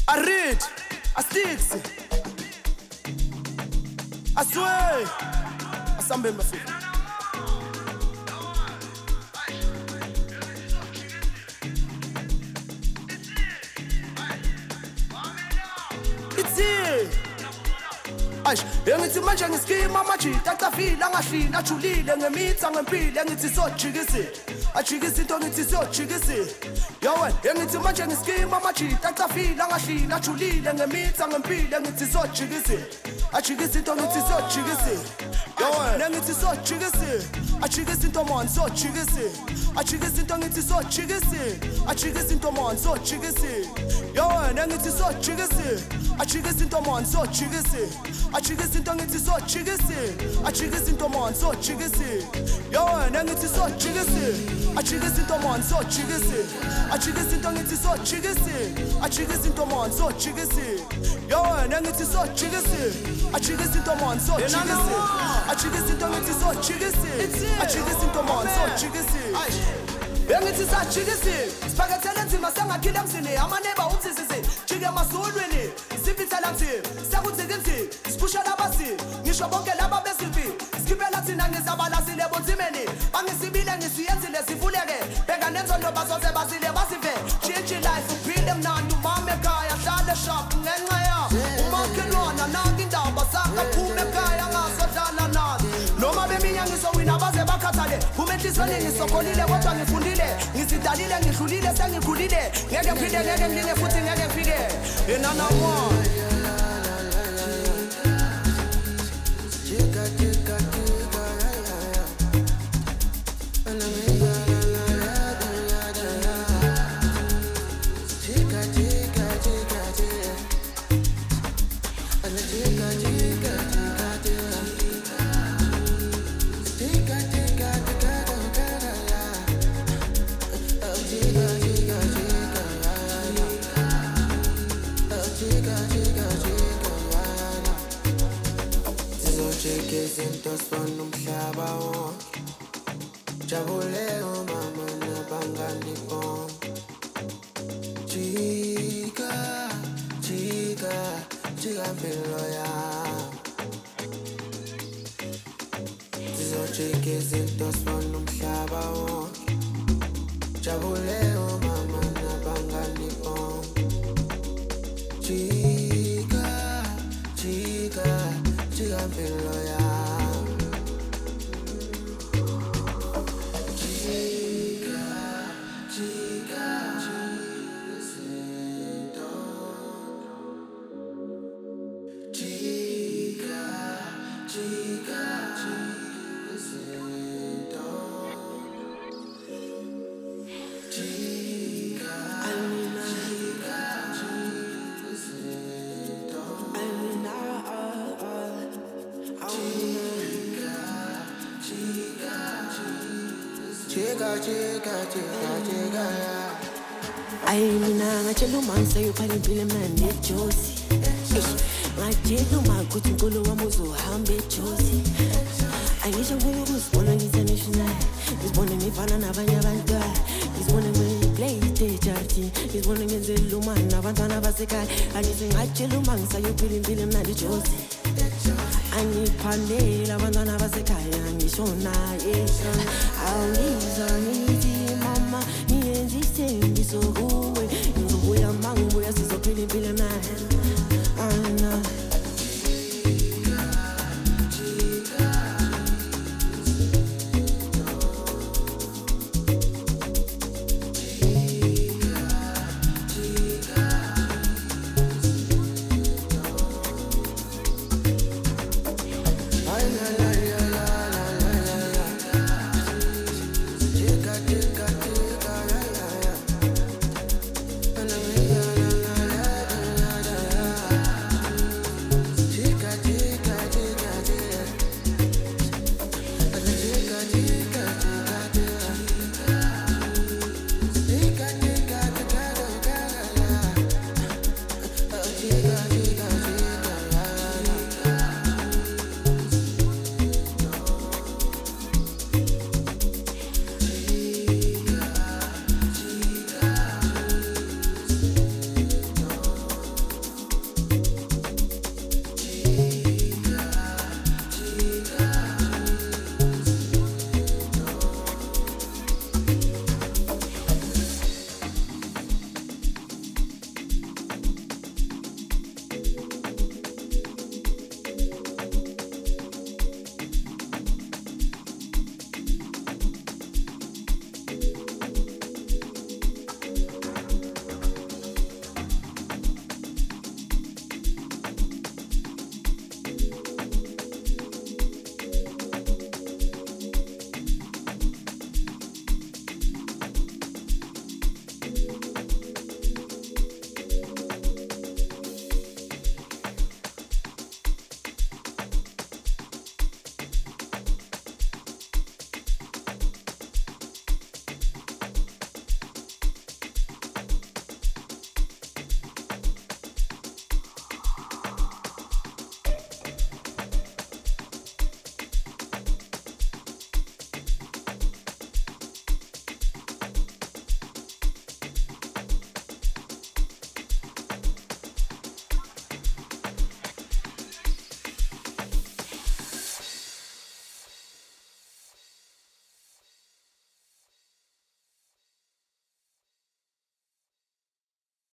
I read, I sticks, I swear, I sambe my feet. It's here. Aish, engithi manje ngiskima amajita acafile angahlini ajulile ngemitha ngempilo engithi sojikisile ajikisa into ngithi sojikisile yawe engithi manje ngiskima amajita acafile angahlini ajulile ngemitha ngempilo engithi sojikisile ajikisa into ngithi sojikisile yawe engithi sojikisile ajikisa into man sojikisile ajikisa into ngithi sojikisile ajikisa into man sojikisile yawe engithi sojikisile ajikisa into man sojikisile ajikisa into ngithi sojikisile ajikisa into man sojikisile yawe engithi sojikisile ajikisa into man sojikisile ajikisa into ngithi sojikisile ajikisa into man sojikisile yawe engithi sojikisile ajikisa into man sojikisile ajikisa into ngithi sojikisile ajikisa into man sojikisile engithi sajikisile sipakethele nzima sangakhile emzini amaneba umzizizile jike masulwini sibithela nzima sakuthike nzima sipusha labasi ngisho bonke laba besilpi skipela thina ngizabalasile bonzimeni bangisibile ngisiyenzile sivuleke bheka nenzondo bazoze basile basive change life uphile mnandi umama ekhaya hlale sharp ngenxa yakho umakhelwana nangi indaba sakaphume ekhaya ngasodlala nazo noma beminya ngisowina baze bakhathale kumenhlisweni ngisokolile kodwa ngifundile ngizidalile ngidlulile sengikhulile ngeke ngiphinde ngeke ngilinge futhi ngeke ngifike enana one Izinto sifuna umhlaba wonke jabule umama nabangani bonke jika jika jika mpilo yami sizojika izinto sifuna umhlaba wonke jabule umama nabangani bonke jika jika jika mpilo yami Mina ngajela umangisa yophana impilo emnandi ejosi ngajela umakuthi unkolo wami uzohamba ejosi angisho ngifuna ukuzibona ngi-international ngizibone ngifana nabanye abantwana ngizibone ngiplay ite-charti ngizibone ngenzela umani nabantwana basekhaya angithi ngajela umangisa yophila impilo emnandi ejosi angiphandela abantwana basekhaya ngisho naye awungizwa ngithi mama ngiyenza isembiso